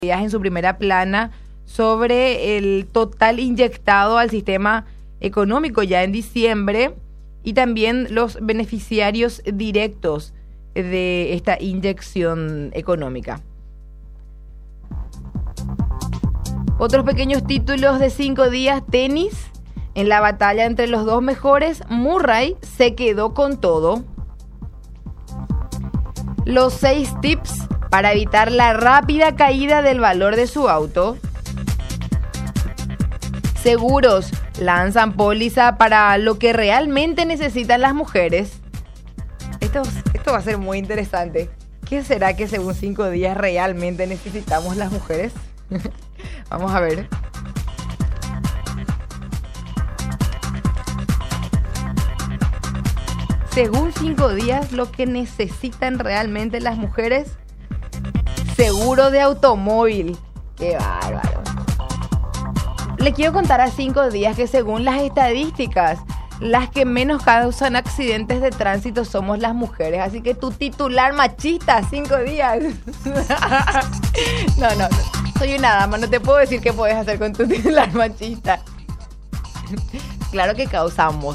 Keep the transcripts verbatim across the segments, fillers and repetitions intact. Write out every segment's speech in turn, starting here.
en su primera plana sobre el total inyectado al sistema económico ya en diciembre y también los beneficiarios directos de esta inyección económica. Otros pequeños títulos de cinco días: tenis. En la batalla entre los dos mejores, Murray se quedó con todo. Los seis tips para evitar la rápida caída del valor de su auto. Seguros lanzan póliza para lo que realmente necesitan las mujeres. Esto, esto va a ser muy interesante. ¿Qué será que según cinco días realmente necesitamos las mujeres? Vamos a ver. Según cinco días, lo que necesitan realmente las mujeres: seguro de automóvil. ¡Qué bárbaro! Le quiero contar a cinco días que según las estadísticas, las que menos causan accidentes de tránsito somos las mujeres. Así que tu titular machista, cinco días. No, no, no. Soy una dama, no te puedo decir qué puedes hacer con tu titular machista. Claro que causamos.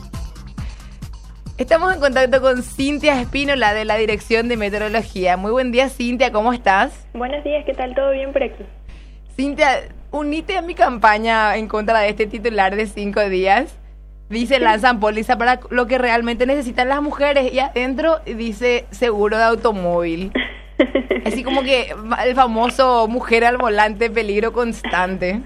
Estamos en contacto con Cintia Espínola de la Dirección de Meteorología. Muy buen día, Cintia, ¿cómo estás? Buenos días, ¿qué tal? ¿Todo bien por aquí? Cintia, unite a mi campaña en contra de este titular de cinco días. Dice, lanzan póliza para lo que realmente necesitan las mujeres, y adentro dice seguro de automóvil. Así como que el famoso mujer al volante, peligro constante.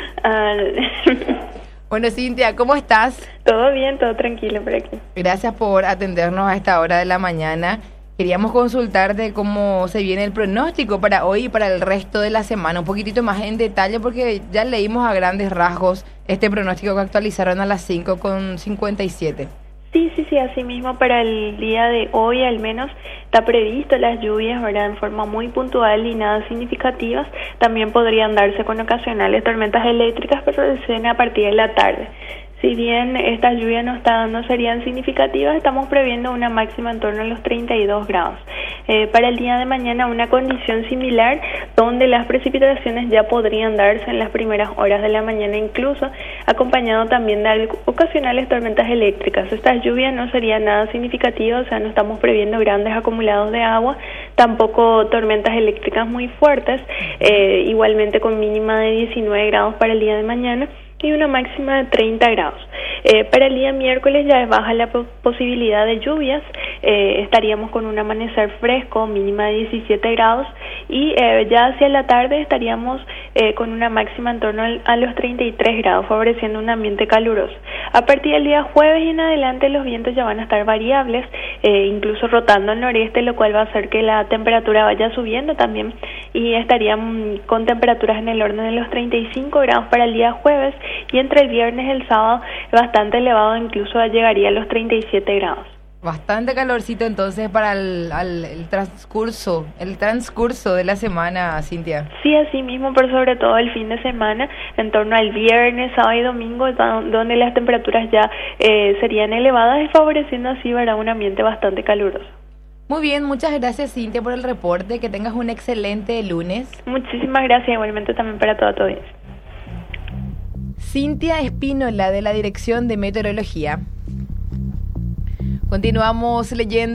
Uh... Bueno, Cintia, ¿cómo estás? Todo bien, todo tranquilo por aquí. Gracias por atendernos a esta hora de la mañana. Queríamos consultarte cómo se viene el pronóstico para hoy y para el resto de la semana. Un poquitito más en detalle, porque ya leímos a grandes rasgos este pronóstico que actualizaron a las cinco con cincuenta y siete. Sí, sí, sí, así mismo para el día de hoy al menos está previsto las lluvias, ¿verdad? En forma muy puntual y nada significativas. También podrían darse con ocasionales tormentas eléctricas, pero descienden a partir de la tarde. Si bien estas lluvias no, están, no serían significativas, estamos previendo una máxima en torno a los treinta y dos grados. Eh, para el día de mañana una condición similar, donde las precipitaciones ya podrían darse en las primeras horas de la mañana, incluso acompañado también de ocasionales tormentas eléctricas. Estas lluvias no serían nada significativas, o sea, no estamos previendo grandes acumulados de agua, tampoco tormentas eléctricas muy fuertes, eh, igualmente con mínima de diecinueve grados para el día de mañana y una máxima de treinta grados. Eh, para el día miércoles ya es baja la po- posibilidad de lluvias, eh, estaríamos con un amanecer fresco, mínima de diecisiete grados, y eh, ya hacia la tarde estaríamos eh, con una máxima en torno al, a los treinta y tres grados, favoreciendo un ambiente caluroso. A partir del día jueves y en adelante los vientos ya van a estar variables, eh, incluso rotando al noreste, lo cual va a hacer que la temperatura vaya subiendo también, y estarían con temperaturas en el orden de los treinta y cinco grados para el día jueves, y entre el viernes y el sábado bastante elevado, incluso llegaría a los treinta y siete grados. Bastante calorcito entonces para el, al, el transcurso, el transcurso de la semana, Cintia. Sí, así mismo, pero sobre todo el fin de semana, en torno al viernes, sábado y domingo, donde las temperaturas ya eh, serían elevadas y favoreciendo así, ¿verdad?, un ambiente bastante caluroso. Muy bien, muchas gracias, Cintia, por el reporte. Que tengas un excelente lunes. Muchísimas gracias, igualmente también para toda tu audiencia. Cintia Espínola de la Dirección de Meteorología. Continuamos leyendo.